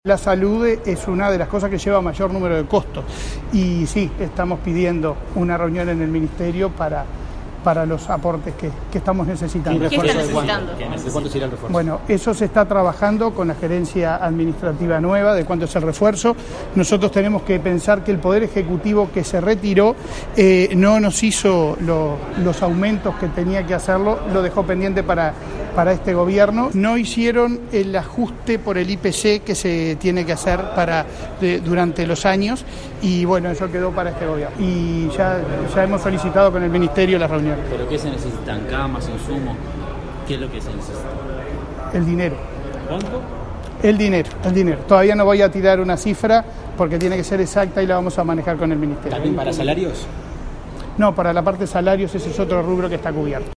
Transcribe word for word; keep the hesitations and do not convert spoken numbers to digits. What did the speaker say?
La salud es una de las cosas que lleva mayor número de costos y sí, estamos pidiendo una reunión en el Ministerio para, para los aportes que, que estamos necesitando. ¿Qué están necesitando? ¿De cuánto será el refuerzo? Bueno, eso se está trabajando con la gerencia administrativa nueva, de cuánto es el refuerzo. Nosotros tenemos que pensar que el Poder Ejecutivo que se retiró eh, no nos hizo lo, los aumentos que tenía que hacerlo, lo dejó pendiente para, para este gobierno. No hicieron el ajuste por el I P C que se tiene que hacer para, de, durante los años y bueno, eso quedó para este gobierno. Y ya, ya hemos solicitado con el Ministerio la reunión. ¿Pero qué se necesitan? ¿Camas, insumos? ¿Qué es lo que se necesita? El dinero. ¿Cuánto? El dinero, el dinero. Todavía no voy a tirar una cifra porque tiene que ser exacta y la vamos a manejar con el Ministerio. ¿También para salarios? No, para la parte de salarios ese es otro rubro que está cubierto.